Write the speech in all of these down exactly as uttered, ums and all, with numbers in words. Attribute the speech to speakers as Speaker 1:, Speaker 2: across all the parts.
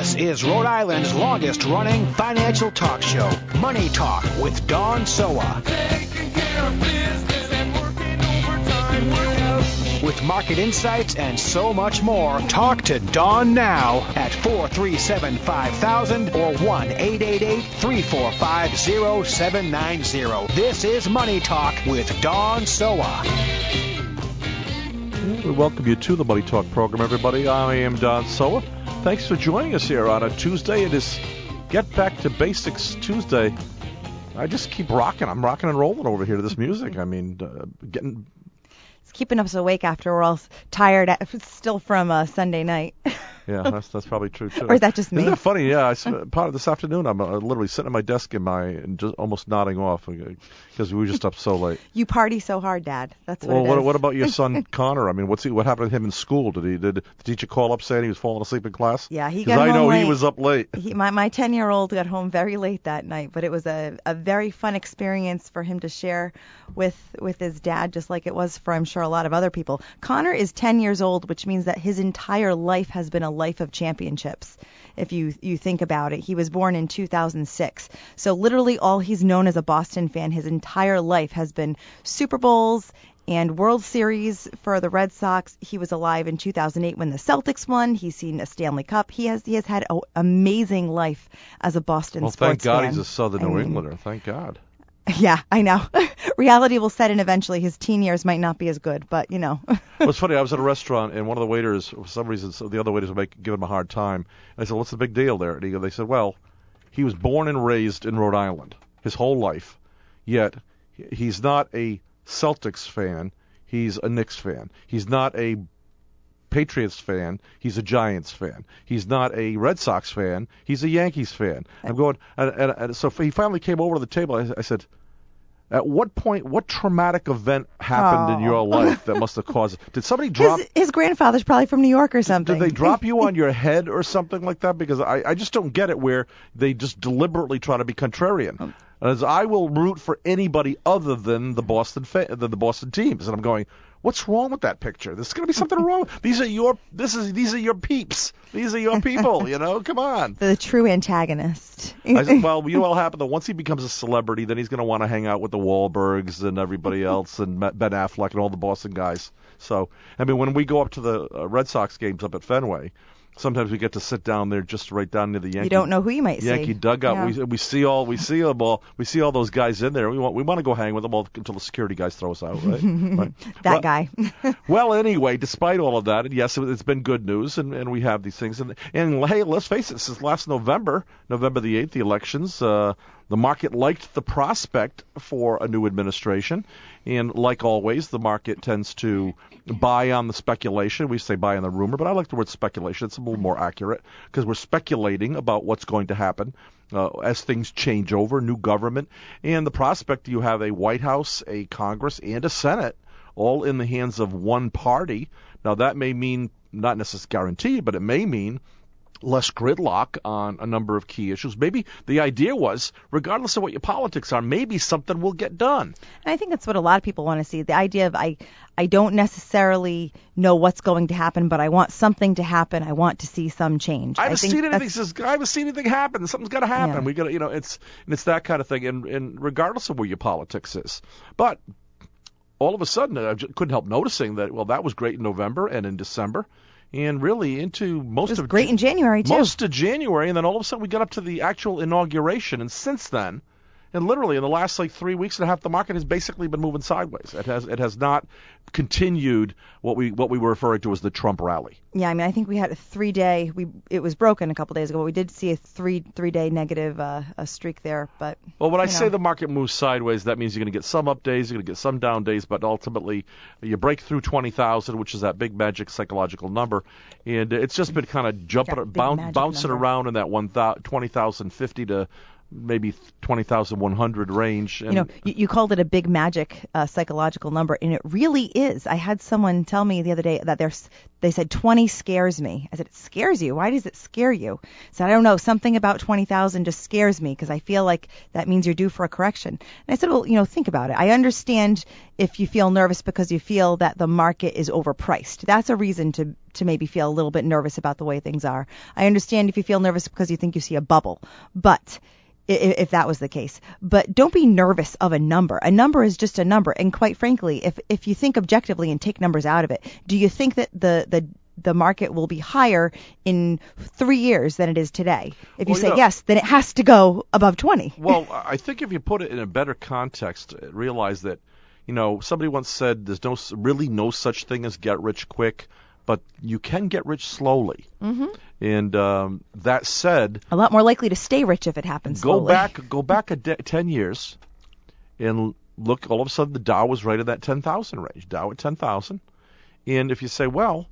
Speaker 1: This is Rhode Island's longest-running financial talk show, Money Talk with Dawn Soa. With market insights and so much more, talk to Dawn now at four three seven, five thousand or one eight eight eight, three four five, zero seven nine zero. This is Money Talk with Dawn Soa.
Speaker 2: We welcome you to the Money Talk program, everybody. I am Dawn Soa. Thanks for joining us here on a Tuesday. It is Get Back to Basics Tuesday. I just keep rocking. I'm rocking and rolling over here to this music. I mean, uh, getting...
Speaker 3: It's keeping us awake after we're all tired, at, still from uh, Sunday night.
Speaker 2: Yeah, that's that's probably true, too.
Speaker 3: Or is that just me?
Speaker 2: Isn't that funny? Yeah, I, part of this afternoon, I'm uh, literally sitting at my desk in my, and just almost nodding off because we were just up so late.
Speaker 3: You party so hard, Dad. That's what
Speaker 2: well,
Speaker 3: it
Speaker 2: what,
Speaker 3: is.
Speaker 2: what about your son, Connor? I mean, what's he, what happened to him in school? Did he did the teacher call up saying he was falling asleep in class?
Speaker 3: Yeah, he got
Speaker 2: home
Speaker 3: home
Speaker 2: I know
Speaker 3: late.
Speaker 2: he was up late.
Speaker 3: He, my my ten-year-old got home very late that night, but it was a, a very fun experience for him to share with with his dad, just like it was for, I'm sure, a lot of other people. Connor is ten years old, which means that his entire life has been a life of championships. If you you think about it, he was born in two thousand six. So literally all he's known as a Boston fan his entire life has been Super Bowls and World Series for the Red Sox. He was alive in two thousand eight when the Celtics won. He's seen a Stanley Cup. He has he has had an amazing life as a Boston
Speaker 2: well,
Speaker 3: sports fan.
Speaker 2: Well, thank God he's a Southern
Speaker 3: I
Speaker 2: New
Speaker 3: mean,
Speaker 2: Englander. Thank God.
Speaker 3: Yeah, I know. Reality will set in eventually. His teen years might not be as good, but, you know.
Speaker 2: Well, it's funny. I was at a restaurant, and one of the waiters, for some reason, so the other waiters were making, giving him a hard time. And I said, what's the big deal there? And he, they said, well, he was born and raised in Rhode Island his whole life, yet he's not a Celtics fan. He's a Knicks fan. He's not a Patriots fan, he's a Giants fan. He's not a Red Sox fan, he's a Yankees fan. I'm going, and, and, and so he finally came over to the table. I, I said, at what point, what traumatic event happened
Speaker 3: oh.
Speaker 2: in your life that must have caused it? Did somebody drop...
Speaker 3: His, his grandfather's probably from New York or something.
Speaker 2: Did they drop you on your head or something like that? Because I, I just don't get it where they just deliberately try to be contrarian. Um, As I will root for anybody other than the Boston fa- than the Boston teams, and I'm going, what's wrong with that picture? There's going to be something wrong. These are your this is these are your peeps. These are your people. You know, come on.
Speaker 3: The true antagonist.
Speaker 2: I said, well, you know what'll happen though. Once he becomes a celebrity, then he's going to want to hang out with the Wahlbergs and everybody else and Ben Affleck and all the Boston guys. So, I mean, when we go up to the uh, Red Sox games up at Fenway, sometimes we get to sit down there just right down near the Yankee.
Speaker 3: You don't know who you might see.
Speaker 2: Yankee dugout.
Speaker 3: Yeah.
Speaker 2: We we see all we see them all. We see all those guys in there. We want we want to go hang with them all until the security guys throw us out. Right? right.
Speaker 3: That
Speaker 2: well,
Speaker 3: guy.
Speaker 2: Well, anyway, despite all of that, and yes, it, it's been good news, and, and we have these things. And and hey, let's face it. Since last November, November the eighth, the elections. Uh, The market liked the prospect for a new administration, and like always, the market tends to buy on the speculation. We say buy on the rumor, but I like the word speculation. It's a little more accurate because we're speculating about what's going to happen uh, as things change over, new government, and the prospect you have a White House, a Congress, and a Senate all in the hands of one party. Now, that may mean, not necessarily guaranteed, but it may mean less gridlock on a number of key issues. Maybe the idea was, regardless of what your politics are, maybe something will get done.
Speaker 3: And I think that's what a lot of people want to see. The idea of I, I don't necessarily know what's going to happen, but I want something to happen. I want to see some change.
Speaker 2: I haven't
Speaker 3: I think
Speaker 2: seen anything. Says, I haven't seen anything happen. Something's got to happen.
Speaker 3: Yeah.
Speaker 2: We got to, you know, it's and it's that kind of thing. And, and regardless of where your politics is, but all of a sudden, I just couldn't help noticing that. Well, that was great in November and in December. And really into most
Speaker 3: it was
Speaker 2: of
Speaker 3: great in January too.
Speaker 2: Most of January, and then all of a sudden we got up to the actual inauguration, and since then, and literally in the last like three weeks and a half, the market has basically been moving sideways. It has it has not continued what we what we were referring to as the Trump rally.
Speaker 3: Yeah, I mean, I think we had a three day. We it was broken a couple days ago, but we did see a three three day negative uh, a streak there. But
Speaker 2: well, when I
Speaker 3: know.
Speaker 2: say the market moves sideways, that means you're going to get some up days, you're going to get some down days, but ultimately you break through twenty thousand, which is that big magic psychological number, and it's just been kind of jumping, boun- bouncing
Speaker 3: number.
Speaker 2: around in that one twenty thousand fifty to maybe twenty thousand one hundred range. And
Speaker 3: you know, you, you called it a big magic uh, psychological number, and it really is. I had someone tell me the other day that there's, they said twenty scares me. I said, it scares you? Why does it scare you? I said, I don't know, something about twenty thousand just scares me because I feel like that means you're due for a correction. And I said, well, you know, think about it. I understand if you feel nervous because you feel that the market is overpriced. That's a reason to to maybe feel a little bit nervous about the way things are. I understand if you feel nervous because you think you see a bubble, but if that was the case. But don't be nervous of a number. A number is just a number. And quite frankly, if if you think objectively and take numbers out of it, do you think that the the the market will be higher in three years than it is today? If you
Speaker 2: well,
Speaker 3: say
Speaker 2: you know,
Speaker 3: yes, then it has to go above twenty.
Speaker 2: Well, I think if you put it in a better context, realize that, you know, somebody once said there's no really no such thing as get rich quick, but you can get rich slowly.
Speaker 3: Mm-hmm.
Speaker 2: And um, that said,
Speaker 3: a lot more likely to stay rich if it happens
Speaker 2: go
Speaker 3: slowly.
Speaker 2: back, go back a de- ten years, and look. All of a sudden, the Dow was right at that ten thousand range. Dow at ten thousand, and if you say, well,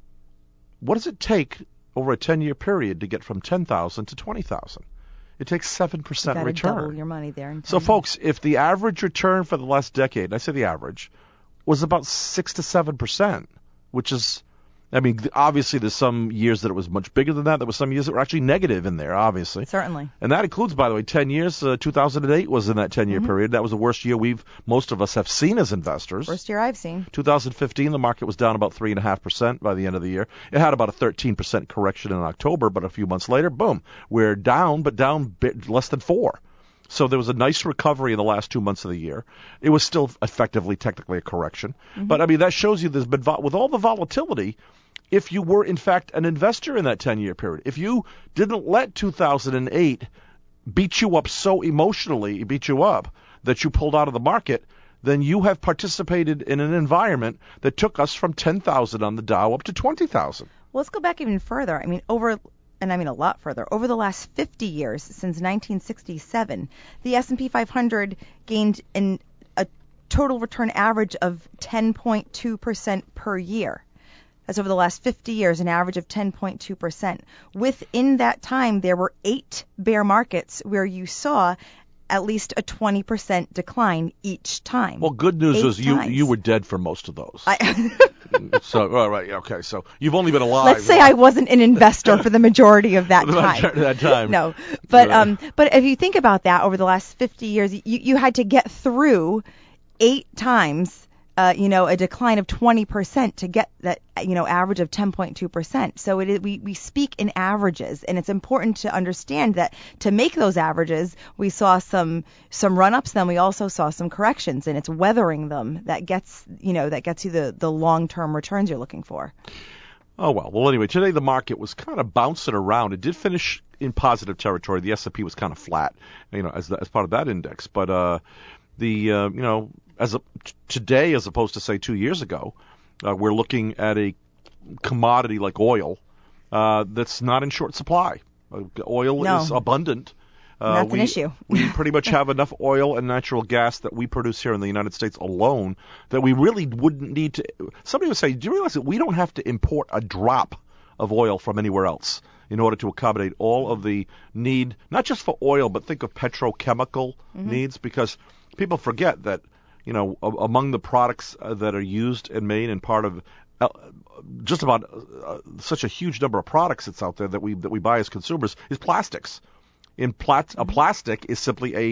Speaker 2: what does it take over a ten-year period to get from ten thousand to twenty thousand? It takes seven percent
Speaker 3: you
Speaker 2: return.
Speaker 3: Double your money there. In
Speaker 2: so, folks, if the average return for the last decade, and I say the average, was about six to seven percent, which is, I mean, obviously there's some years that it was much bigger than that. There were some years that were actually negative in there, obviously.
Speaker 3: Certainly. And
Speaker 2: that includes, by the way, ten years. Uh, two thousand eight was in that ten-year mm-hmm. period. That was the worst year we've, most of us have seen as investors.
Speaker 3: Worst year I've seen.
Speaker 2: two thousand fifteen, the market was down about three point five percent by the end of the year. It had about a thirteen percent correction in October, but a few months later, boom, we're down, but down bit, less than four. So there was a nice recovery in the last two months of the year. It was still effectively, technically a correction. Mm-hmm. But, I mean, that shows you there's been, vo- with all the volatility, if you were, in fact, an investor in that ten-year period, if you didn't let two thousand eight beat you up so emotionally, beat you up, that you pulled out of the market, then you have participated in an environment that took us from ten thousand on the Dow up to twenty thousand.
Speaker 3: Well, let's go back even further. I mean, over... and I mean a lot further, over the last fifty years, since nineteen sixty-seven, the S and P five hundred gained an, a total return average of ten point two percent per year. That's over the last fifty years, an average of ten point two percent. Within that time, there were eight bear markets where you saw at least a twenty percent decline each time.
Speaker 2: Well, good news
Speaker 3: Eight
Speaker 2: is you
Speaker 3: times.
Speaker 2: you were dead for most of those.
Speaker 3: I
Speaker 2: so, all right, okay. So you've only been alive.
Speaker 3: Let's say I wasn't an investor for the majority of that time.
Speaker 2: that time.
Speaker 3: No, but um, but if you think about that, over the last fifty years, you you had to get through eight times. Uh, you know, a decline of twenty percent to get that, you know, average of ten point two percent. So it is, we, we speak in averages, and it's important to understand that to make those averages, we saw some some run-ups, then we also saw some corrections, and it's weathering them that gets, you know, that gets you the, the long-term returns you're looking for.
Speaker 2: Oh, well. Well, anyway, today the market was kind of bouncing around. It did finish in positive territory. The S and P was kind of flat, you know, as the, as part of that index. But uh, the, uh, you know, as a, t- today, as opposed to, say, two years ago, uh, we're looking at a commodity like oil uh, that's not in short supply. Uh, oil
Speaker 3: no.
Speaker 2: is abundant. Uh,
Speaker 3: That's
Speaker 2: we,
Speaker 3: an issue.
Speaker 2: we pretty much have enough oil and natural gas that we produce here in the United States alone that we really wouldn't need to. Somebody would say, do you realize that we don't have to import a drop of oil from anywhere else in order to accommodate all of the need, not just for oil, but think of petrochemical mm-hmm. needs, because people forget that, you know, among the products uh, that are used and made and part of uh, just about uh, such a huge number of products that's out there that we that we buy as consumers is plastics. In plat- a plastic is simply a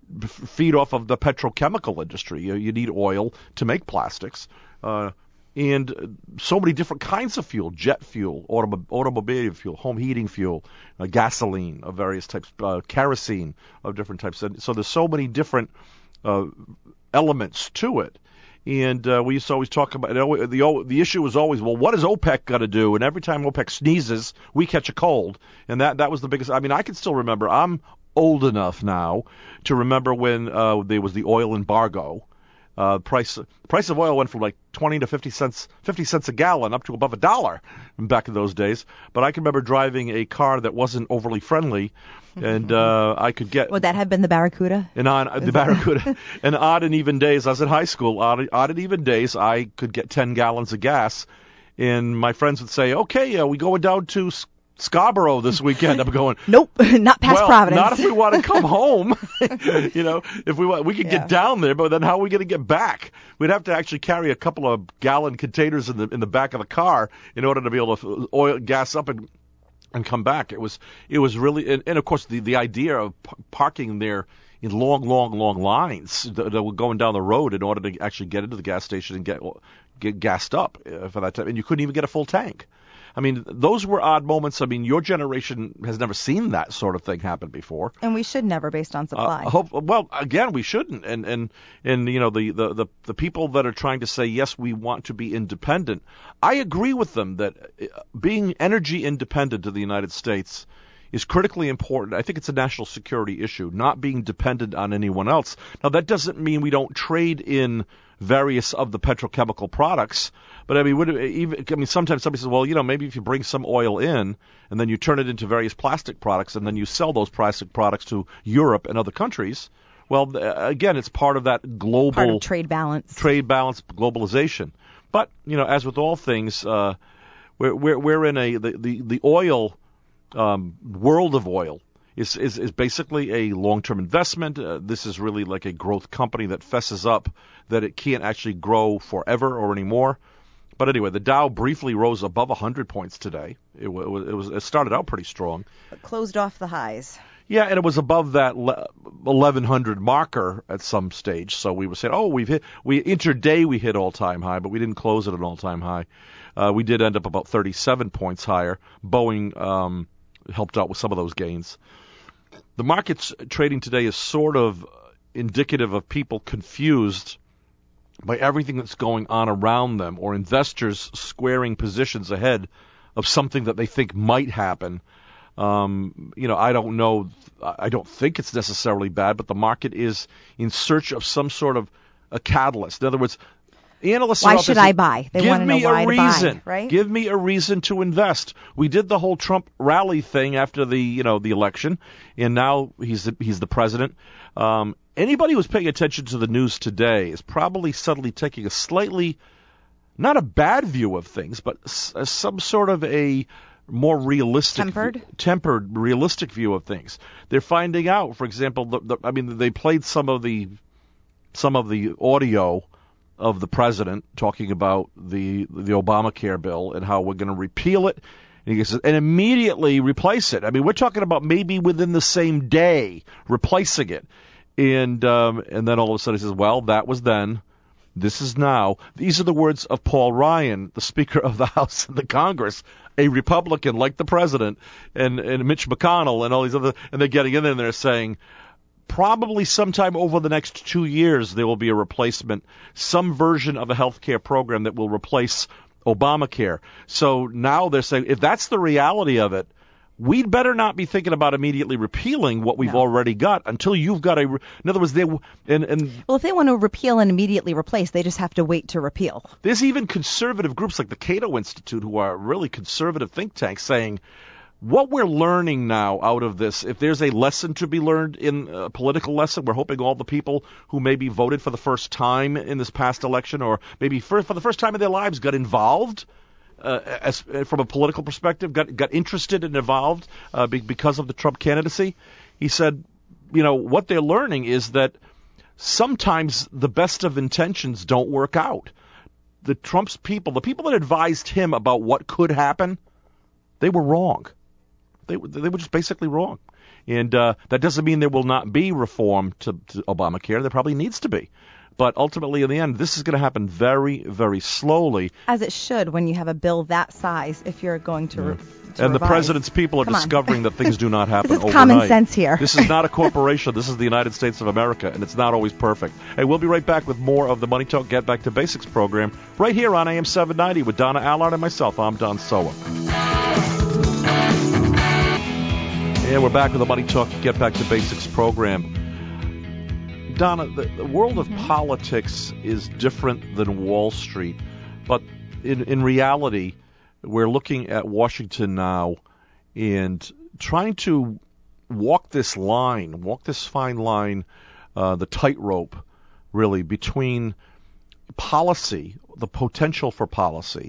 Speaker 2: feed off of the petrochemical industry. You, you need oil to make plastics, uh, and so many different kinds of fuel: jet fuel, autom- automobile fuel, home heating fuel, uh, gasoline of various types, uh, kerosene of different types. And so there's so many different uh, elements to it. And uh, we used to always talk about, you know, the the issue was always, well, what does OPEC got to do? And every time OPEC sneezes, we catch a cold. And that, that was the biggest. I mean, I can still remember. I'm old enough now to remember when uh, there was the oil embargo. Uh, price price of oil went from like twenty to fifty cents, fifty cents a gallon up to above a dollar back in those days. But I can remember driving a car that wasn't overly friendly, and uh, I could get.
Speaker 3: Would that have been the Barracuda?
Speaker 2: And on uh, the Barracuda, and odd and even days, I was in high school. Odd, odd and even days, I could get ten gallons of gas, and my friends would say, "Okay, uh, we going down to Scarborough this weekend. I'm going,
Speaker 3: nope, not past
Speaker 2: well,
Speaker 3: Providence.
Speaker 2: not if we want to come home. You know, if we want, we could
Speaker 3: Yeah.
Speaker 2: get down there, but then how are we going to get back? We'd have to actually carry a couple of gallon containers in the in the back of the car in order to be able to oil gas up and and come back. It was it was really, and, and of course the the idea of p- parking there in long, long, long lines that, that were going down the road in order to actually get into the gas station and get get gassed up uh, for that time, and you couldn't even get a full tank. I mean, those were odd moments. I mean, your generation has never seen that sort of thing happen before.
Speaker 3: And we should never, based on supply.
Speaker 2: Uh, hope, well, again, we shouldn't. And and and you know, the, the, the, the people that are trying to say yes, we want to be independent. I agree with them that being energy independent to the United States is critically important. I think it's a national security issue, not being dependent on anyone else. Now, that doesn't mean we don't trade in various of the petrochemical products. But I mean, would it, even, I mean, sometimes somebody says, well, you know, maybe if you bring some oil in and then you turn it into various plastic products and then you sell those plastic products to Europe and other countries, well, again, it's part of that global
Speaker 3: part of trade balance.
Speaker 2: Trade balance, globalization. But you know, as with all things, uh, we're, we're we're in a the the, the oil um, world of oil. Is, is, is basically a long-term investment. Uh, this is really like a growth company that fesses up that it can't actually grow forever or anymore. But anyway, the Dow briefly rose above one hundred points today. It, w- it was it started out pretty strong.
Speaker 3: But closed off the highs.
Speaker 2: Yeah, and it was above that eleven hundred marker at some stage. So we were saying, oh, we've hit, we intraday we hit all-time high, but we didn't close at an all-time high. Uh, we did end up about thirty-seven points higher. Boeing um, helped out with some of those gains. The market's trading today is sort of indicative of people confused by everything that's going on around them, or investors squaring positions ahead of something that they think might happen. Um, you know, I don't know. I don't think it's necessarily bad, but the market is in search of some sort of a catalyst. In other words, analysts
Speaker 3: why
Speaker 2: are out
Speaker 3: should
Speaker 2: there
Speaker 3: I
Speaker 2: saying,
Speaker 3: buy? They
Speaker 2: give
Speaker 3: want to know
Speaker 2: me
Speaker 3: why
Speaker 2: a
Speaker 3: to
Speaker 2: reason.
Speaker 3: buy, right?
Speaker 2: Give me a reason to invest. We did the whole Trump rally thing after the, you know, the election, and now he's the, he's the president. Um, anybody who's paying attention to the news today is probably suddenly taking a slightly, not a bad view of things, but s- some sort of a more realistic,
Speaker 3: tempered,
Speaker 2: tempered, realistic view of things. They're finding out, for example, the, the, I mean, they played some of the some of the audio of the president talking about the the Obamacare bill and how we're going to repeal it, and he says, and immediately replace it. I mean, we're talking about maybe within the same day replacing it, and um, and then all of a sudden he says, well, that was then. This is now. These are the words of Paul Ryan, the Speaker of the House and the Congress, a Republican like the president, and, and Mitch McConnell and all these other, and they're getting in there and they're saying, probably sometime over the next two years there will be a replacement, some version of a health care program that will replace Obamacare. So now they're saying, if that's the reality of it, we'd better not be thinking about immediately repealing what we've
Speaker 3: No.
Speaker 2: already got until you've got a. In other words, they and and
Speaker 3: Well, if they want to repeal and immediately replace, they just have to wait to repeal.
Speaker 2: there's even conservative groups like the Cato Institute, who are really conservative think tanks, saying what we're learning now out of this, if there's a lesson to be learned in a political lesson, we're hoping all the people who maybe voted for the first time in this past election, or maybe for, for the first time in their lives got involved. Uh, as from a political perspective, got got interested and involved uh, be, because of the Trump candidacy. He said, you know, what they're learning is that sometimes the best of intentions don't work out. The Trump's people, the people that advised him about what could happen, they were wrong. They they were just basically wrong. And uh, that doesn't mean there will not be reform to, to Obamacare. There probably needs to be. But ultimately, in the end, this is going to happen very, very slowly.
Speaker 3: As it should when you have a bill that size, if you're going to, re- to
Speaker 2: And the
Speaker 3: revise.
Speaker 2: president's people are
Speaker 3: Come on.
Speaker 2: discovering that things do not happen
Speaker 3: This is
Speaker 2: overnight.
Speaker 3: common sense here.
Speaker 2: This is not a corporation. This is the United States of America, and it's not always perfect. Hey, we'll be right back with more of the Money Talk Get Back to Basics program right here on A M seven ninety with Donna Allard and myself. I'm Don Sowa. And we're back with the Money Talk Get Back to Basics program. Donna, the, the world of mm-hmm. politics is different than Wall Street, but in, in reality, we're looking at Washington now and trying to walk this line, walk this fine line, uh, the tightrope, really, between policy, the potential for policy,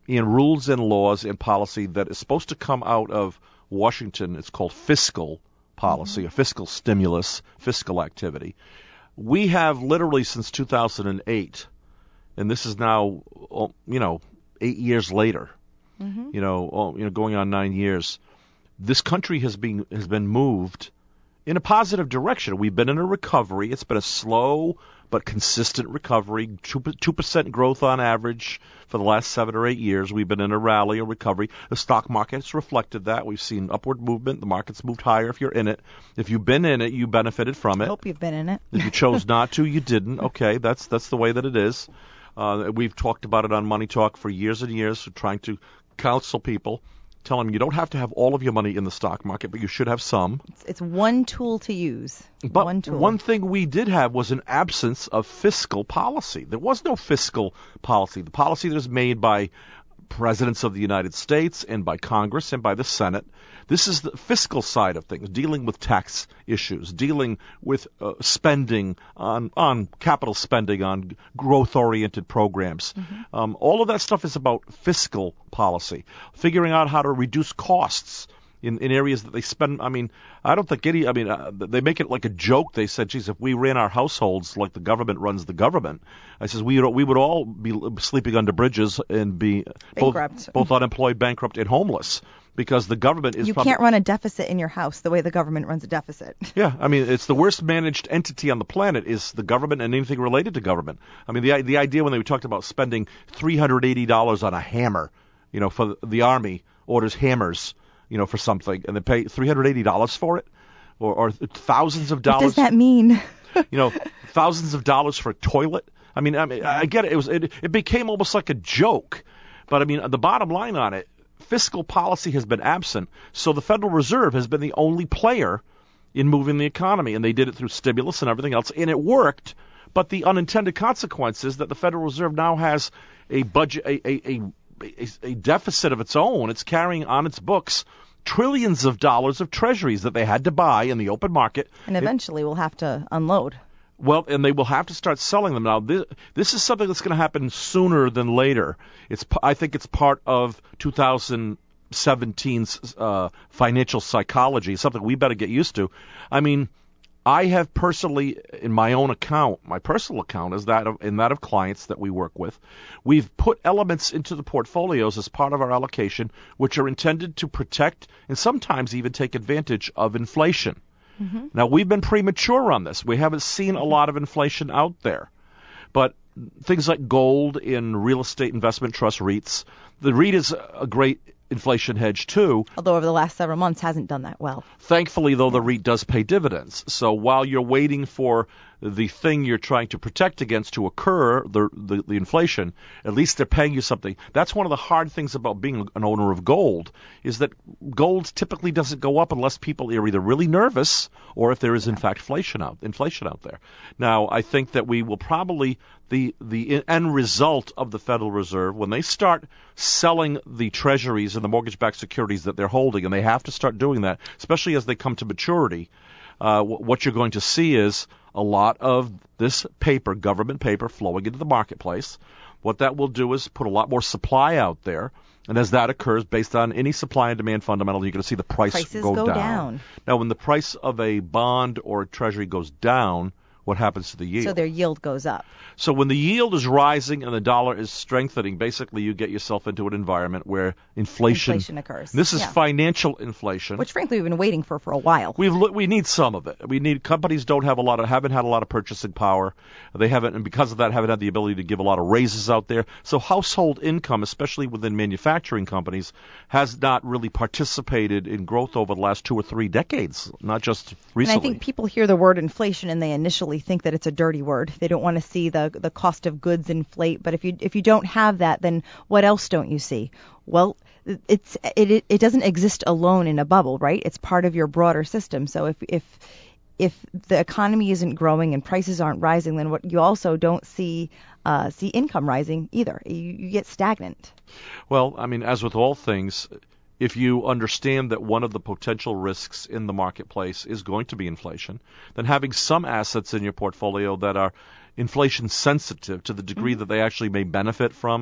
Speaker 2: in rules and laws and policy that is supposed to come out of Washington. It's called fiscal policy, mm-hmm. a fiscal stimulus, fiscal activity. We have literally since two thousand eight, and this is now, you know, eight years later, mm-hmm. you know, you know, going on nine years, this country has been has been moved in a positive direction. We've been in a recovery. It's been a slow but consistent recovery, two percent growth on average for the last seven or eight years. We've been in a rally, a recovery. The stock market's reflected that. We've seen upward movement. The market's moved higher if you're in it. If you've been in it, you benefited from it.
Speaker 3: I hope you've been in it.
Speaker 2: If you chose not to, you didn't. Okay, that's that's the way that it is. Uh, we've talked about it on Money Talk for years and years, trying to counsel people. Tell them you don't have to have all of your money in the stock market, but you should have some.
Speaker 3: It's, it's one tool to use.
Speaker 2: But
Speaker 3: one tool.
Speaker 2: One thing we did have was an absence of fiscal policy. There was no fiscal policy. The policy that was made by presidents of the United States and by Congress and by the Senate. This is the fiscal side of things, dealing with tax issues, dealing with uh, spending on, on capital spending, on growth-oriented programs. Mm-hmm. Um, all of that stuff is about fiscal policy, figuring out how to reduce costs in, in areas that they spend. I mean, I don't think any, I mean, uh, they make it like a joke. They said, geez, if we ran our households like the government runs the government, I says, we, we would all be sleeping under bridges and be both, both unemployed, bankrupt, and homeless. Because the government is
Speaker 3: You
Speaker 2: probably,
Speaker 3: can't run a deficit in your house the way the government runs a deficit.
Speaker 2: Yeah, I mean, it's the worst managed entity on the planet is the government and anything related to government. I mean, the the idea when they talked about spending three hundred eighty dollars on a hammer, you know, for the, the Army orders hammers, you know, for something, and they pay three hundred eighty dollars for it, or, or thousands of dollars.
Speaker 3: What does that mean?
Speaker 2: You know, thousands of dollars for a toilet. I mean, I mean, I get it. It was it, it became almost like a joke, but I mean, the bottom line on it. Fiscal policy has been absent, so the Federal Reserve has been the only player in moving the economy, and they did it through stimulus and everything else, and it worked. But the unintended consequence is that the Federal Reserve now has a budget, a a, a, a deficit of its own. It's carrying on its books trillions of dollars of treasuries that they had to buy in the open market.
Speaker 3: And eventually it, we'll have to unload.
Speaker 2: Well, and they will have to start selling them now. This, this is something that's going to happen sooner than later. It's, I think, it's part of two thousand seventeen's uh, financial psychology. Something we better get used to. I mean, I have personally, in my own account, my personal account is that of, in that of clients that we work with, we've put elements into the portfolios as part of our allocation, which are intended to protect and sometimes even take advantage of inflation. Mm-hmm. Now, we've been premature on this. We haven't seen a lot of inflation out there. But things like gold in real estate investment trust REITs, the REIT is a great inflation hedge, too.
Speaker 3: Although over the last several months hasn't done that well.
Speaker 2: Thankfully, though, the REIT does pay dividends. So while you're waiting for the thing you're trying to protect against to occur, the, the the inflation, at least they're paying you something. That's one of the hard things about being an owner of gold, is that gold typically doesn't go up unless people are either really nervous or if there is, in fact, inflation out, inflation out there. Now, I think that we will probably, the, the end result of the Federal Reserve, when they start selling the treasuries and the mortgage-backed securities that they're holding, and they have to start doing that, especially as they come to maturity, uh, what you're going to see is a lot of this paper, government paper, flowing into the marketplace. What that will do is put a lot more supply out there. And as that occurs, based on any supply and demand fundamental, you're going to see the price
Speaker 3: Prices
Speaker 2: go,
Speaker 3: go
Speaker 2: down.
Speaker 3: down.
Speaker 2: Now, when the price of a bond or a treasury goes down, what happens to the yield?
Speaker 3: So their yield goes up.
Speaker 2: So when the yield is rising and the dollar is strengthening, basically you get yourself into an environment where inflation,
Speaker 3: inflation occurs.
Speaker 2: This is
Speaker 3: yeah.
Speaker 2: financial inflation,
Speaker 3: which frankly we've been waiting for for a while.
Speaker 2: We've we need some of it. We need companies don't have a lot of haven't had a lot of purchasing power. They haven't, and because of that, haven't had the ability to give a lot of raises out there. So household income, especially within manufacturing companies, has not really participated in growth over the last two or three decades, not just recently.
Speaker 3: And I think people hear the word inflation and they initially think that it's a dirty word. They don't want to see the the cost of goods inflate. But if you if you don't have that, then what else don't you see? Well, it's it it, it doesn't exist alone in a bubble, right? It's part of your broader system. So if if if the economy isn't growing and prices aren't rising, then what you also don't see uh, see income rising either. You, you get stagnant.
Speaker 2: Well, I mean, as with all things, if you understand that one of the potential risks in the marketplace is going to be inflation, then having some assets in your portfolio that are inflation sensitive to the degree mm-hmm. that they actually may benefit from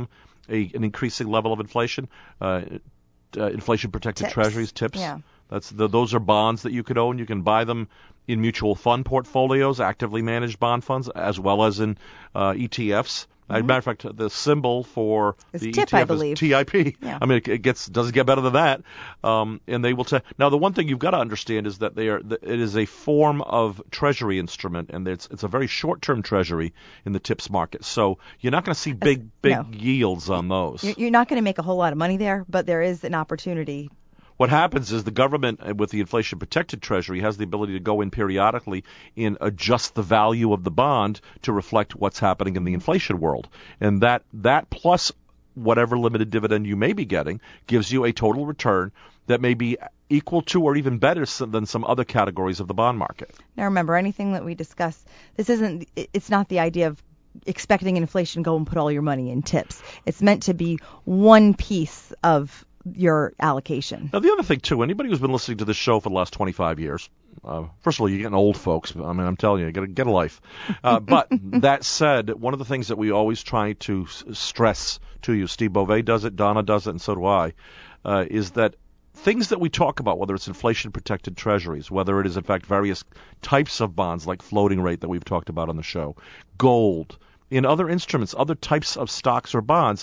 Speaker 2: a an increasing level of inflation. Uh, uh, inflation-protected
Speaker 3: Tips.
Speaker 2: treasuries, tips.
Speaker 3: Yeah.
Speaker 2: That's the, those are bonds that you could own. You can buy them in mutual fund portfolios, actively managed bond funds, as well as in uh, E T Fs. As a matter of fact, the symbol for
Speaker 3: It's
Speaker 2: the
Speaker 3: TIP,
Speaker 2: E T F
Speaker 3: I believe.
Speaker 2: is T I P.
Speaker 3: Yeah.
Speaker 2: I mean, it, it gets doesn't get better than that. Um, and they will tell. Now, the one thing you've got to understand is that they are. That it is a form of treasury instrument, and it's it's a very short-term treasury in the TIPS market. So you're not going to see big big
Speaker 3: no.
Speaker 2: yields on those.
Speaker 3: You're you're not going to make a whole lot of money there, but there is an opportunity.
Speaker 2: What happens is the government, uh, with the inflation-protected treasury, has the ability to go in periodically and adjust the value of the bond to reflect what's happening in the inflation world. And that, that plus whatever limited dividend you may be getting gives you a total return that may be equal to or even better than some other categories of the bond market.
Speaker 3: Now remember, anything that we discuss, this isn't, it's not the idea of expecting inflation, go and put all your money in tips. It's meant to be one piece of your allocation.
Speaker 2: Now, the other thing, too, anybody who's been listening to this show for the last twenty-five years, uh, first of all, you're getting old, folks. I mean, I'm telling you, you got to get a life. Uh, but that said, one of the things that we always try to s- stress to you, Steve Beauvais does it, Donna does it, and so do I, uh, is that things that we talk about, whether it's inflation-protected treasuries, whether it is, in fact, various types of bonds like floating rate that we've talked about on the show, gold, in other instruments, other types of stocks or bonds,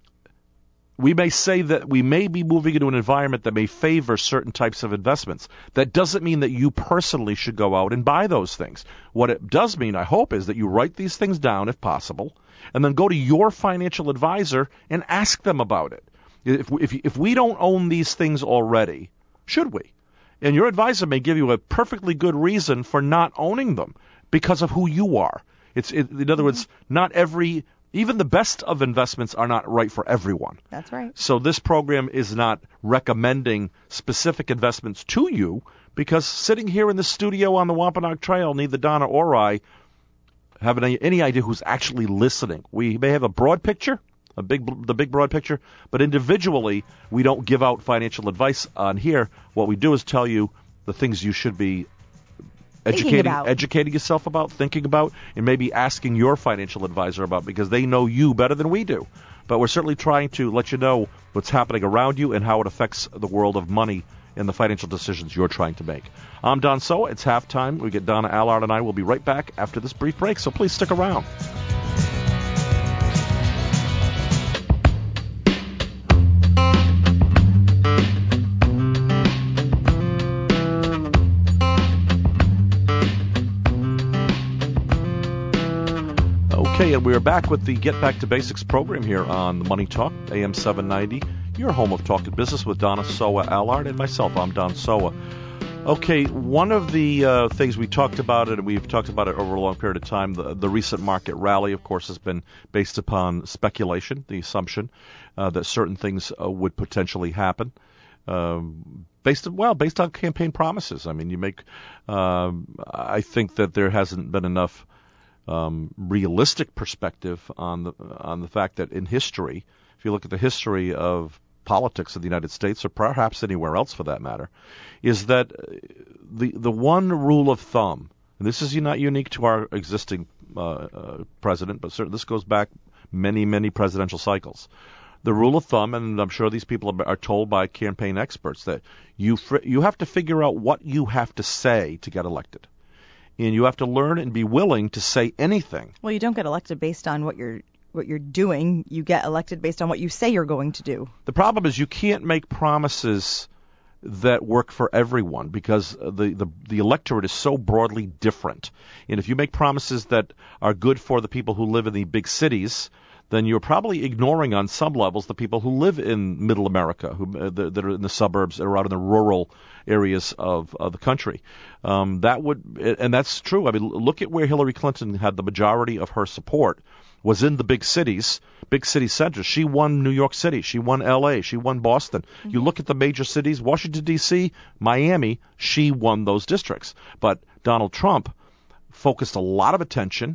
Speaker 2: we may say that we may be moving into an environment that may favor certain types of investments. That doesn't mean that you personally should go out and buy those things. What it does mean, I hope, is that you write these things down if possible, and then go to your financial advisor and ask them about it. If if, if we don't own these things already, should we? And your advisor may give you a perfectly good reason for not owning them because of who you are. It's it, in other words, not every Even the best of investments are not right for everyone.
Speaker 3: That's right.
Speaker 2: So this program is not recommending specific investments to you, because sitting here in the studio on the Wampanoag Trail, neither Donna or I have any, any idea who's actually listening. We may have a broad picture, a big, the big broad picture, but individually we don't give out financial advice on here. What we do is tell you the things you should be educating
Speaker 3: about.
Speaker 2: educating yourself about, thinking about, and maybe asking your financial advisor about, because they know you better than we do. But we're certainly trying to let you know what's happening around you and how it affects the world of money and the financial decisions you're trying to make. I'm Don Soa. It's halftime. We get Donna Allard and I will be right back after this brief break, so please stick around. Okay, and we're back with the Get Back to Basics program here on the Money Talk, A M seven ninety, your home of talking business with Donna Soa Allard and myself. I'm Don Soa. Okay, one of the uh, things we talked about it, and we've talked about it over a long period of time, the, the recent market rally, of course, has been based upon speculation, the assumption uh, that certain things uh, would potentially happen. Um, based on, well, based on campaign promises. I mean, you make, um, I think that there hasn't been enough Um, realistic perspective on the on the fact that in history, if you look at the history of politics in the United States, or perhaps anywhere else for that matter, is that the the one rule of thumb, and this is not unique to our existing uh, uh, president, but certainly this goes back many, many presidential cycles. The rule of thumb, and I'm sure these people are told by campaign experts, that you fr- you have to figure out what you have to say to get elected. And you have to learn and be willing to say anything.
Speaker 3: Well, you don't get elected based on what you're what you're doing. You get elected based on what you say you're going to do.
Speaker 2: The problem is you can't make promises that work for everyone, because the, the, the electorate is so broadly different. And if you make promises that are good for the people who live in the big cities, then you're probably ignoring on some levels the people who live in middle America, who uh, that, that are in the suburbs or out in the rural areas of, of the country. Um, that would, and that's true. I mean, look at where Hillary Clinton had the majority of her support, was in the big cities, big city centers. She won New York City. She won L A. She won Boston. Mm-hmm. You look at the major cities, Washington, D C, Miami, she won those districts. But Donald Trump focused a lot of attention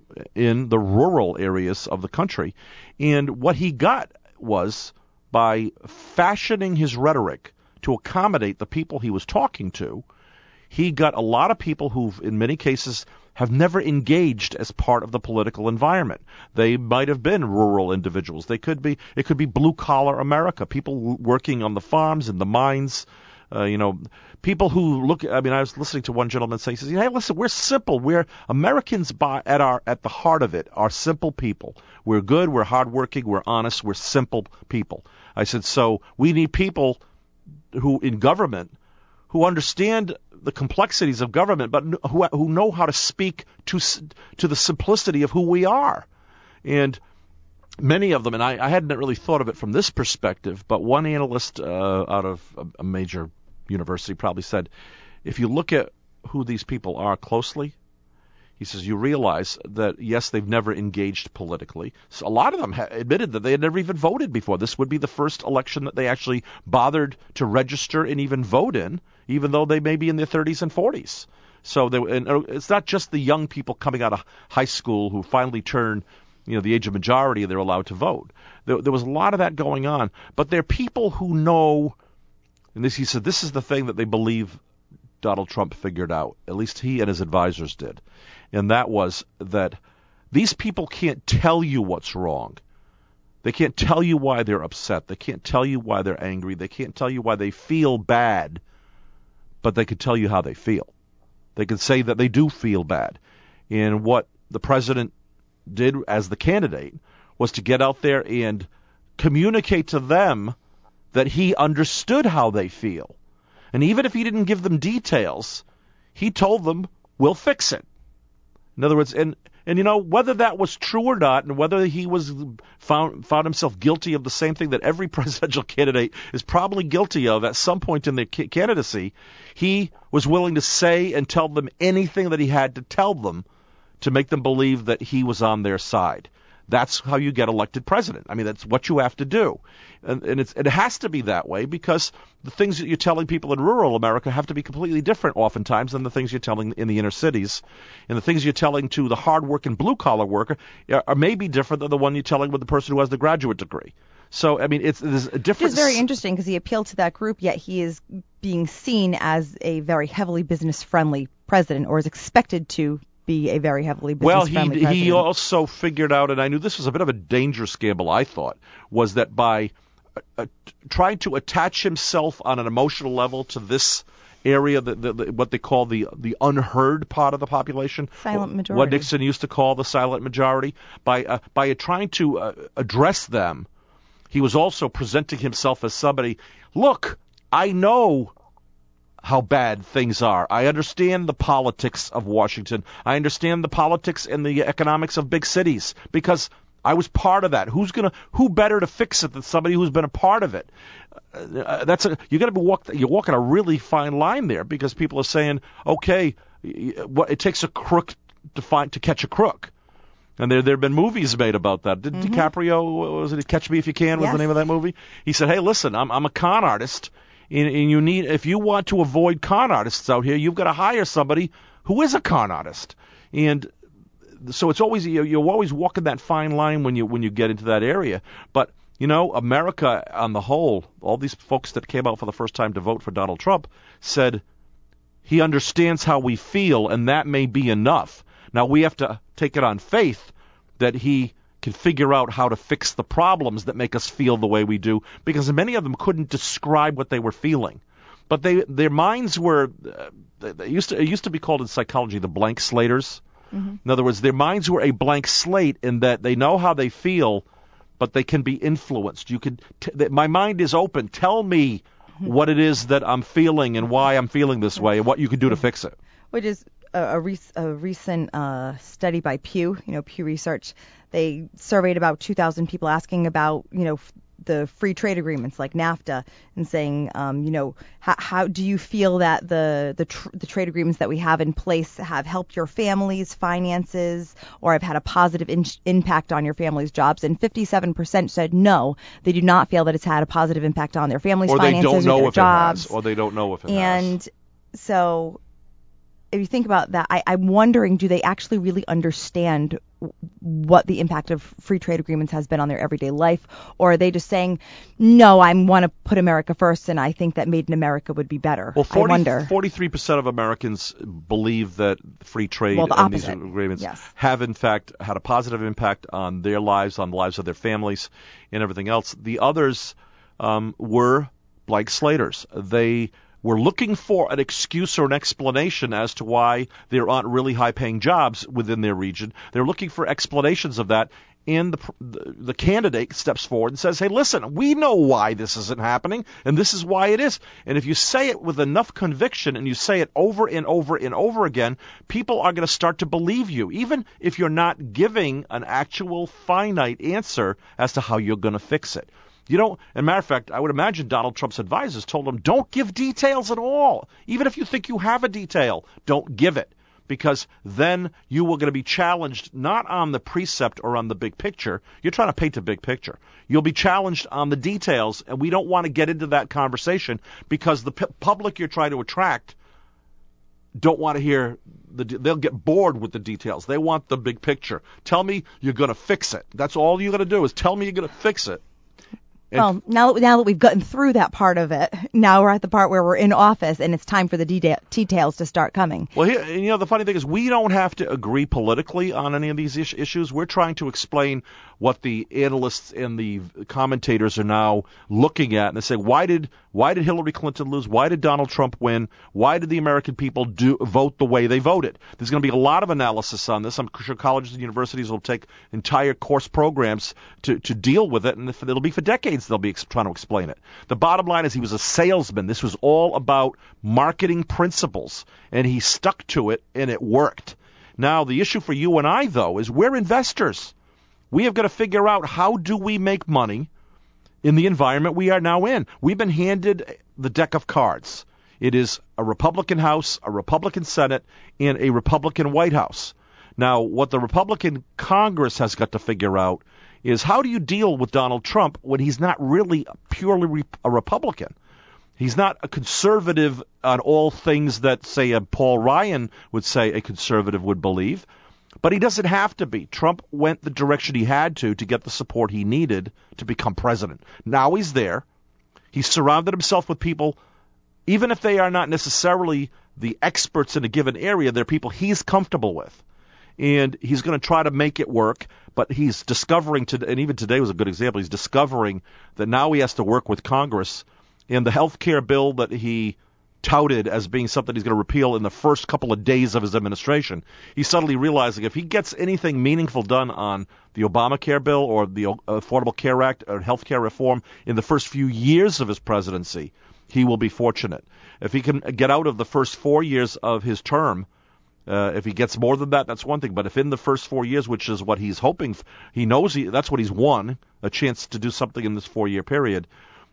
Speaker 2: in the rural areas of the country. And what he got was, by fashioning his rhetoric to accommodate the people he was talking to, he got a lot of people who, in many cases, have never engaged as part of the political environment. They might have been rural individuals. They could be. It could be blue-collar America, people working on the farms and the mines. Uh, you know, people who look. I mean, I was listening to one gentleman say, he says, "Hey, listen, we're simple. We're Americans by at our at the heart of it are simple people. We're good. We're hardworking. We're honest. We're simple people." I said, so we need people who in government who understand the complexities of government, but who who know how to speak to to the simplicity of who we are. And many of them, and I, I hadn't really thought of it from this perspective, but one analyst uh, out of a, a major university probably said, if you look at who these people are closely, he says, you realize that, yes, they've never engaged politically. So a lot of them ha- admitted that they had never even voted before. This would be the first election that they actually bothered to register and even vote in, even though they may be in their thirties and forties. So they, and it's not just the young people coming out of high school who finally turn, you know, the age of majority and they're allowed to vote. There, there was a lot of that going on. But they're people who know, and this, he said, this is the thing that they believe Donald Trump figured out, at least he and his advisors did. And that was that these people can't tell you what's wrong. They can't tell you why they're upset. They can't tell you why they're angry. They can't tell you why they feel bad, but they can tell you how they feel. They can say that they do feel bad. And what the president did as the candidate was to get out there and communicate to them that he understood how they feel. And even if he didn't give them details, he told them, we'll fix it. In other words, and, and you know, whether that was true or not, and whether he was found found himself guilty of the same thing that every presidential candidate is probably guilty of at some point in their candidacy, he was willing to say and tell them anything that he had to tell them to make them believe that he was on their side. That's how you get elected president. I mean, that's what you have to do. And, and it's, it has to be that way because the things that you're telling people in rural America have to be completely different oftentimes than the things you're telling in the inner cities. And the things you're telling to the hard-working blue-collar worker are, are maybe different than the one you're telling with the person who has the graduate degree. So, I mean, it's there's a difference.
Speaker 3: It's very interesting because he appealed to that group, yet he is being seen as a very heavily business-friendly president, or is expected to be a very heavily business-friendly
Speaker 2: well, he,
Speaker 3: president.
Speaker 2: he also figured out, and I knew this was a bit of a dangerous gamble, I thought, was that by uh, trying to attach himself on an emotional level to this area, the, the, the, what they call the the unheard part of the population,
Speaker 3: silent majority,
Speaker 2: what Nixon used to call the silent majority, by uh, by trying to uh, address them, he was also presenting himself as somebody, look, I know how bad things are. I understand the politics of Washington. I understand the politics and the economics of big cities because I was part of that. Who's gonna? Who better to fix it than somebody who's been a part of it? Uh, that's a, you got to be walk. You're walking a really fine line there because people are saying, okay, what it takes a crook to find to catch a crook. And there there have been movies made about that. Did mm-hmm. DiCaprio, was it Catch Me If You Can was
Speaker 3: yes.
Speaker 2: the name of that movie? He said, hey, listen, I'm I'm a con artist. And, and you need, if you want to avoid con artists out here, you've got to hire somebody who is a con artist. And so it's always, you're always walking that fine line when you when you get into that area. But you know, America on the whole, all these folks that came out for the first time to vote for Donald Trump said he understands how we feel, and that may be enough. Now we have to take it on faith that he can figure out how to fix the problems that make us feel the way we do, because many of them couldn't describe what they were feeling. But they, their minds were, uh, they used to, it used to be called in psychology the blank slaters. Mm-hmm. In other words, their minds were a blank slate in that they know how they feel, but they can be influenced. You could, t- my mind is open. Tell me what it is that I'm feeling and why I'm feeling this way and what you could do to fix it.
Speaker 3: Which is a, a, rec- a recent uh, study by Pew, you know, Pew Research. They surveyed about two thousand people asking about, you know, f- the free trade agreements like NAFTA and saying, um, you know, how, how do you feel that the the, tr- the trade agreements that we have in place have helped your family's finances or have had a positive in- impact on your family's jobs? And fifty-seven percent said no, they do not feel that it's had a positive impact on their family's
Speaker 2: or
Speaker 3: finances
Speaker 2: they don't know
Speaker 3: or their
Speaker 2: if
Speaker 3: jobs.
Speaker 2: It has, or they don't know if it
Speaker 3: and
Speaker 2: has.
Speaker 3: And so if you think about that, I, I'm wondering, do they actually really understand what the impact of free trade agreements has been on their everyday life? Or are they just saying, no, I want to put America first, and I think that Made in America would be better?
Speaker 2: Well, forty,
Speaker 3: I wonder.
Speaker 2: forty-three percent of Americans believe that free trade
Speaker 3: well, the
Speaker 2: and these
Speaker 3: opposite.
Speaker 2: agreements
Speaker 3: yes.
Speaker 2: have, in fact, had a positive impact on their lives, on the lives of their families, and everything else. The others um, were blank slaters. They were looking for an excuse or an explanation as to why there aren't really high-paying jobs within their region. They're looking for explanations of that, and the, the the candidate steps forward and says, hey, listen, we know why this isn't happening, and this is why it is. And if you say it with enough conviction and you say it over and over and over again, people are going to start to believe you, even if you're not giving an actual finite answer as to how you're going to fix it. You don't, as a matter of fact, I would imagine Donald Trump's advisors told him, don't give details at all. Even if you think you have a detail, don't give it. Because then you are going to be challenged not on the precept or on the big picture. You're trying to paint a big picture. You'll be challenged on the details, and we don't want to get into that conversation because the p- public you're trying to attract don't want to hear, the. They'll get bored with the details. They want the big picture. Tell me you're going to fix it. That's all you're going to do is tell me you're going to fix it. And
Speaker 3: well, now, now that we've gotten through that part of it, now we're at the part where we're in office and it's time for the deta- details to start coming.
Speaker 2: Well, here, you know, the funny thing is we don't have to agree politically on any of these is- issues. We're trying to explain what the analysts and the commentators are now looking at, and they say, why did why did Hillary Clinton lose? Why did Donald Trump win? Why did the American people do vote the way they voted? There's going to be a lot of analysis on this. I'm sure colleges and universities will take entire course programs to, to deal with it, and if it'll be for decades they'll be ex- trying to explain it. The bottom line is he was a salesman. This was all about marketing principles, and he stuck to it, and it worked. Now, the issue for you and I, though, is we're investors. We have got to figure out how do we make money in the environment we are now in. We've been handed the deck of cards. It is a Republican House, a Republican Senate, and a Republican White House. Now, what the Republican Congress has got to figure out is how do you deal with Donald Trump when he's not really purely re- a Republican? He's not a conservative on all things that, say, a Paul Ryan would say a conservative would believe. But he doesn't have to be. Trump went the direction he had to to get the support he needed to become president. Now he's there. He's surrounded himself with people, even if they are not necessarily the experts in a given area, they're people he's comfortable with. And he's going to try to make it work, but he's discovering, to, and even today was a good example, he's discovering that now he has to work with Congress. And the health care bill that he touted as being something he's going to repeal in the first couple of days of his administration, he's suddenly realizing if he gets anything meaningful done on the Obamacare bill or the Affordable Care Act or health care reform in the first few years of his presidency, he will be fortunate. If he can get out of the first four years of his term, uh, if he gets more than that, that's one thing. But if in the first four years, which is what he's hoping, he knows he, that's what he's won, a chance to do something in this four-year period,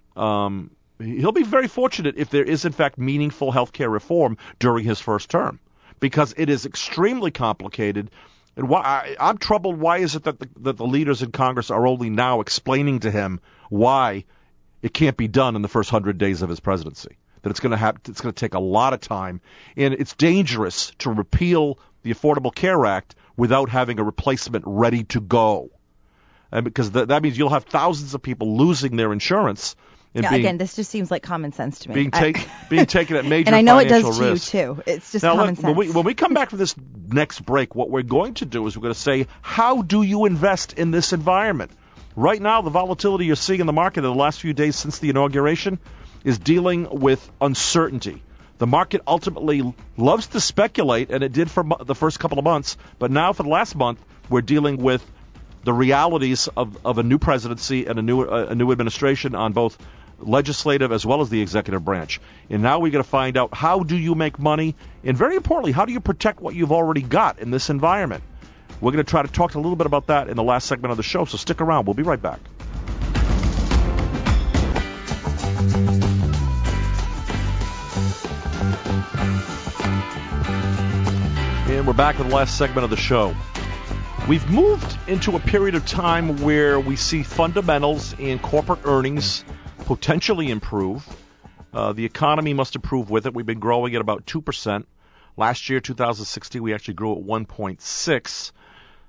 Speaker 2: um, he'll be very fortunate if there is, in fact, meaningful health care reform during his first term, because it is extremely complicated. And why I, I'm troubled. Why is it that the, that the leaders in Congress are only now explaining to him why it can't be done in the first hundred days of his presidency? That it's going to have, it's going to take a lot of time, and it's dangerous to repeal the Affordable Care Act without having a replacement ready to go, and because th- that means you'll have thousands of people losing their insurance.
Speaker 3: Yeah,
Speaker 2: being,
Speaker 3: again, this just seems like common sense to me.
Speaker 2: Being, take, I, being taken at major
Speaker 3: and I know it
Speaker 2: financial
Speaker 3: does to
Speaker 2: risk.
Speaker 3: you, too. It's just
Speaker 2: now,
Speaker 3: common
Speaker 2: look,
Speaker 3: sense.
Speaker 2: When we, when we come back from this next break, what we're going to do is we're going to say, how do you invest in this environment? Right now, the volatility you're seeing in the market in the last few days since the inauguration is dealing with uncertainty. The market ultimately loves to speculate, and it did for mo- the first couple of months, but now for the last month, we're dealing with the realities of, of a new presidency and a new uh, a new administration on both legislative as well as the executive branch. And now we're going to find out, how do you make money? And very importantly, how do you protect what you've already got in this environment? We're going to try to talk a little bit about that in the last segment of the show, so stick around. We'll be right back. And we're back with the last segment of the show. We've moved into a period of time where we see fundamentals and corporate earnings potentially improve. Uh, the economy must improve with it. We've been growing at about two percent. Last year, two thousand sixteen, we actually grew at one point six.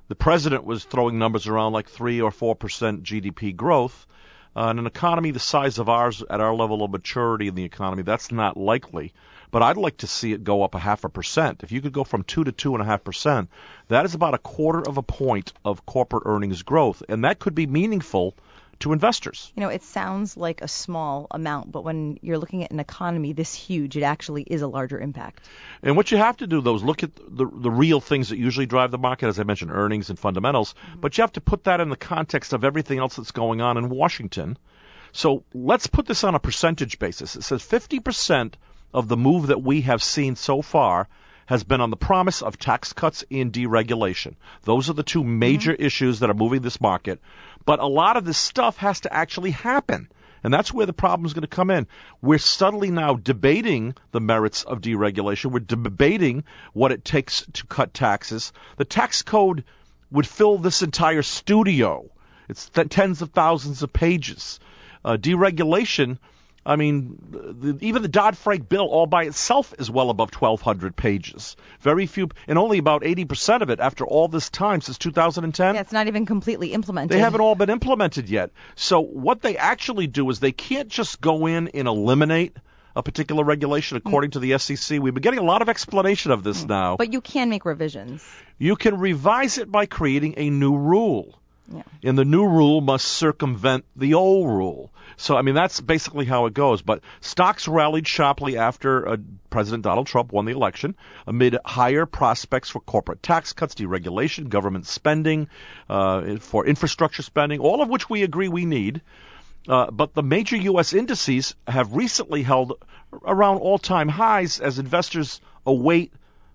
Speaker 2: the president was throwing numbers around like three or four percent G D P growth. Uh, in an economy the size of ours, at our level of maturity in the economy, that's not likely. But I'd like to see it go up a half a percent. If you could go from two to two and a half percent, that is about a quarter of a point of corporate earnings growth, and that could be meaningful to investors.
Speaker 3: You know, it sounds like a small amount, but when you're looking at an economy this huge, it actually is a larger impact.
Speaker 2: And what you have to do, though, is look at the the real things that usually drive the market, as I mentioned, earnings and fundamentals. Mm-hmm. But you have to put that in the context of everything else that's going on in Washington. So let's put this on a percentage basis. It says fifty percent of the move that we have seen so far has been on the promise of tax cuts and deregulation. Those are the two major mm-hmm. issues that are moving this market. But a lot of this stuff has to actually happen. And that's where the problem is going to come in. We're subtly now debating the merits of deregulation. We're debating what it takes to cut taxes. The tax code would fill this entire studio. It's th- tens of thousands of pages. Uh, deregulation, I mean, the, even the Dodd-Frank bill all by itself is well above twelve hundred pages. Very few, and only about eighty percent of it after all this time, since two thousand ten.
Speaker 3: Yeah, it's not even completely implemented.
Speaker 2: They haven't all been implemented yet. So what they actually do is they can't just go in and eliminate a particular regulation according mm. to the S E C. We've been getting a lot of explanation of this mm. now.
Speaker 3: But you can make revisions.
Speaker 2: You can revise it by creating a new rule.
Speaker 3: Yeah.
Speaker 2: And the new rule must circumvent the old rule. So, I mean, that's basically how it goes. But stocks rallied sharply after uh, President Donald Trump won the election amid higher prospects for corporate tax cuts, deregulation, government spending, uh, for infrastructure spending, all of which we agree we need. Uh, but the major U S indices have recently held around all-time highs as investors await.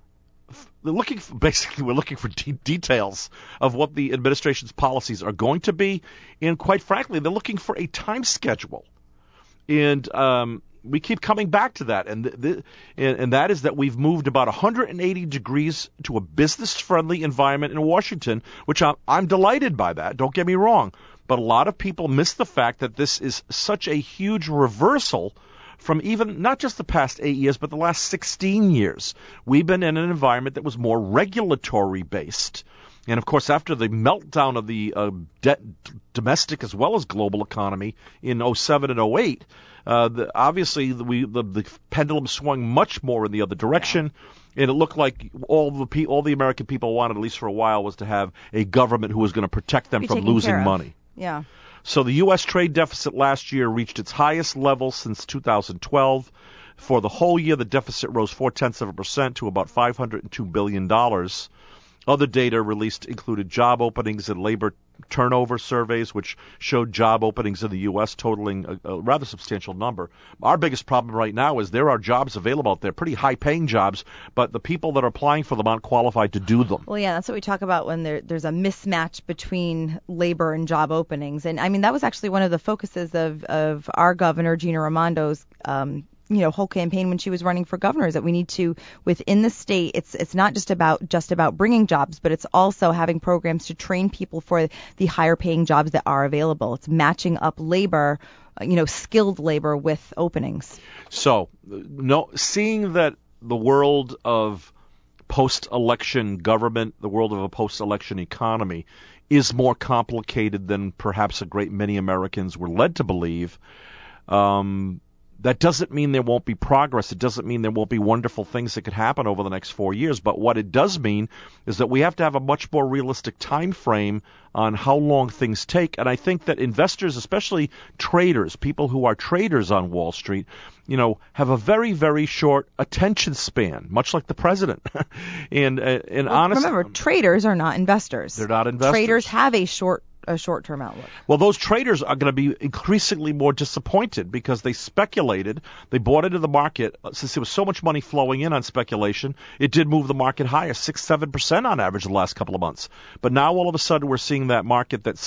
Speaker 2: They're looking for, basically, we're looking for de- details of what the administration's policies are going to be, and quite frankly, they're looking for a time schedule. And um, we keep coming back to that, and, th- th- and and that is that we've moved about one hundred eighty degrees to a business-friendly environment in Washington, which I'm, I'm delighted by that. Don't get me wrong, but a lot of people miss the fact that this is such a huge reversal from even not just the past eight years, but the last sixteen years. We've been in an environment that was more regulatory-based. And, of course, after the meltdown of the uh, de- domestic as well as global economy in oh seven and oh eight, uh, the, obviously the, we, the, the pendulum swung much more in the other direction. Yeah. And it looked like all the pe- all the American people wanted, at least for a while, was to have a government who was going to protect them
Speaker 3: Be
Speaker 2: from losing
Speaker 3: care of.
Speaker 2: money.
Speaker 3: Yeah.
Speaker 2: So the U S trade deficit last year reached its highest level since two thousand twelve. For the whole year, the deficit rose four-tenths of a percent to about five hundred two billion dollars. Other data released included job openings and labor turnover surveys, which showed job openings in the U S totaling a, a rather substantial number. Our biggest problem right now is there are jobs available out there, pretty high-paying jobs, but the people that are applying for them aren't qualified to do them.
Speaker 3: Well, yeah, that's what we talk about when there, there's a mismatch between labor and job openings. And, I mean, that was actually one of the focuses of, of our governor, Gina Raimondo's um you know, whole campaign when she was running for governor, is that we need to, within the state, it's it's not just about just about bringing jobs, but it's also having programs to train people for the higher paying jobs that are available. It's matching up labor, you know, skilled labor with openings. So,
Speaker 2: no, seeing that the world of post-election government, the world of a post-election economy, is more complicated than perhaps a great many Americans were led to believe. Um, That doesn't mean there won't be progress. It doesn't mean there won't be wonderful things that could happen over the next four years. But what it does mean is that we have to have a much more realistic time frame on how long things take. And I think that investors, especially traders, people who are traders on Wall Street, you know, have a very, very short attention span, much like the president. and uh, and
Speaker 3: well,
Speaker 2: honestly,
Speaker 3: remember, traders are not investors.
Speaker 2: They're not investors.
Speaker 3: Traders have a short a short-term outlook.
Speaker 2: Well, those traders are going to be increasingly more disappointed because they speculated. They bought into the market. Since there was so much money flowing in on speculation, it did move the market higher, six, seven percent on average the last couple of months. But now all of a sudden we're seeing that market that's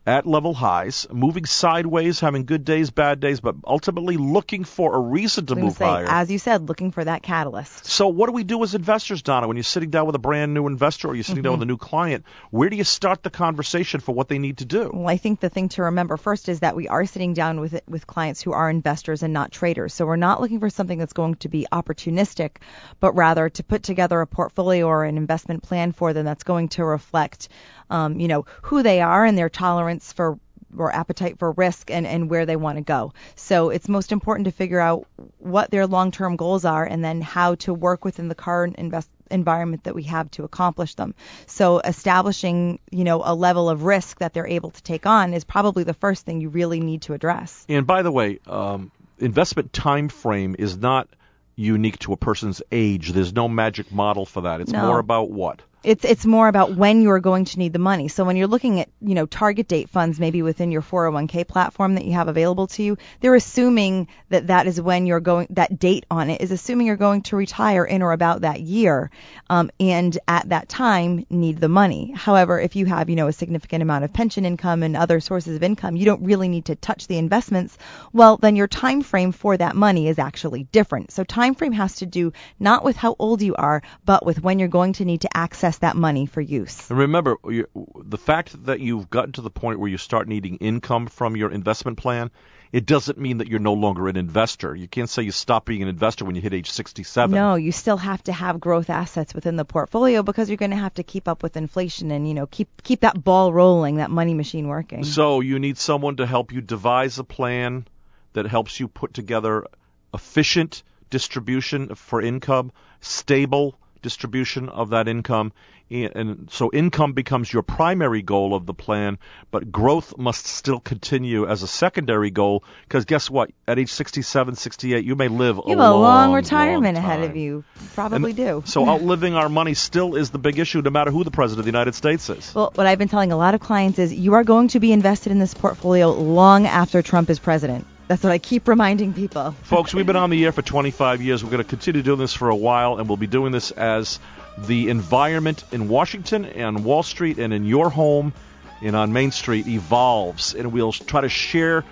Speaker 2: at level highs, moving sideways, having good days, bad days, but ultimately looking for a reason to
Speaker 3: I was gonna
Speaker 2: move
Speaker 3: say,
Speaker 2: higher.
Speaker 3: as you said, looking for that catalyst.
Speaker 2: So what do we do as investors, Donna, when you're sitting down with a brand new investor or you're sitting
Speaker 3: Mm-hmm.
Speaker 2: down with a new client? Where do you start the conversation for what they need to do?
Speaker 3: Well, I think the thing to remember first is that we are sitting down with with clients who are investors and not traders. So we're not looking for something that's going to be opportunistic, but rather to put together a portfolio or an investment plan for them that's going to reflect, um, you know, who they are and their tolerance for or appetite for risk and, and where they want to go. So it's most important to figure out what their long-term goals are and then how to work within the current invest environment that we have to accomplish them. So establishing, you know, a level of risk that they're able to take on is probably the first thing you really need to address.
Speaker 2: And by the way, um, investment time frame is not unique to a person's age. There's no magic model for that. It's
Speaker 3: No.
Speaker 2: more about what?
Speaker 3: It's it's more about when you're going to need the money. So when you're looking at, you know, target date funds maybe within your four oh one k platform that you have available to you, they're assuming that that is when you're going, that date on it is assuming you're going to retire in or about that year, um, and at that time need the money. However, if you have, you know, a significant amount of pension income and other sources of income, you don't really need to touch the investments. Well, then your time frame for that money is actually different. So time frame has to do not with how old you are, but with when you're going to need to access that money for use.
Speaker 2: And remember, you, the fact that you've gotten to the point where you start needing income from your investment plan, it doesn't mean that you're no longer an investor. You can't say you stop being an investor when you hit age sixty-seven.
Speaker 3: No, you still have to have growth assets within the portfolio because you're going to have to keep up with inflation and, you know, keep keep that ball rolling, that money machine working.
Speaker 2: So you need someone to help you devise a plan that helps you put together efficient distribution for income, stable distribution of that income, and so income becomes your primary goal of the plan, but growth must still continue as a secondary goal, because guess what? At age sixty-seven, sixty-eight, you may live
Speaker 3: You
Speaker 2: a
Speaker 3: have a
Speaker 2: long,
Speaker 3: long retirement
Speaker 2: long
Speaker 3: ahead
Speaker 2: time.
Speaker 3: of you. You Probably
Speaker 2: And
Speaker 3: do.
Speaker 2: So outliving our money still is the big issue, no matter who the president of the United States is.
Speaker 3: Well, what I've been telling a lot of clients is you are going to be invested in this portfolio long after Trump is president. That's what I keep reminding people.
Speaker 2: Folks, we've been on the air for twenty-five years. We're going to continue doing this for a while, and we'll be doing this as the environment in Washington and Wall Street and in your home and on Main Street evolves. And we'll try to share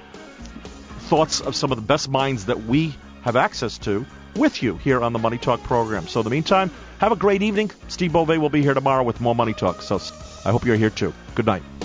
Speaker 2: thoughts of some of the best minds that we have access to with you here on the Money Talk program. So in the meantime, have a great evening. Steve Beauvais will be here tomorrow with more Money Talk. So I hope you're here too. Good night.